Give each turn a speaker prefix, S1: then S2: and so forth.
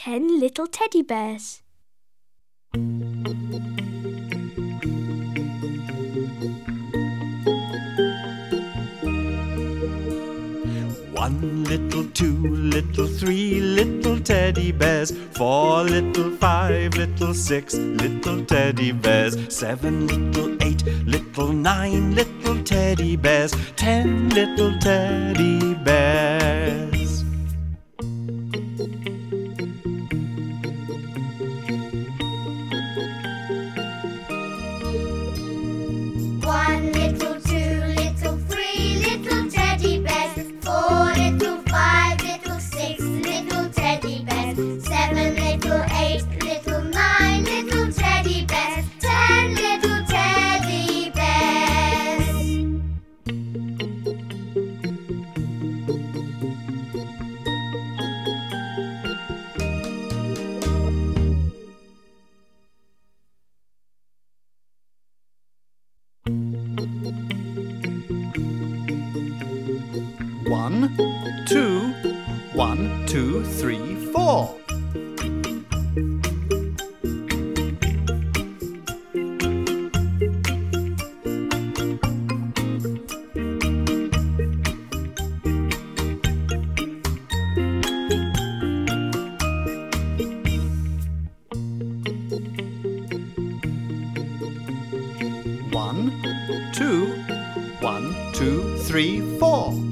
S1: 10 little teddy bears.
S2: One little, two little, three little teddy bears, 4 little, 5 little, 6 little teddy bears, 7 little, 8 little, 9 little teddy bears, 10 little teddy bears.
S3: One little, two little, three little teddy bears, 4 little, 5 little, 6 little teddy bears, 7 little, 8 little, 9 little teddy bears, 10 little teddy bears.
S2: One, two, 1, 2, 3, 4. One, two, 1, 2, 3, 4.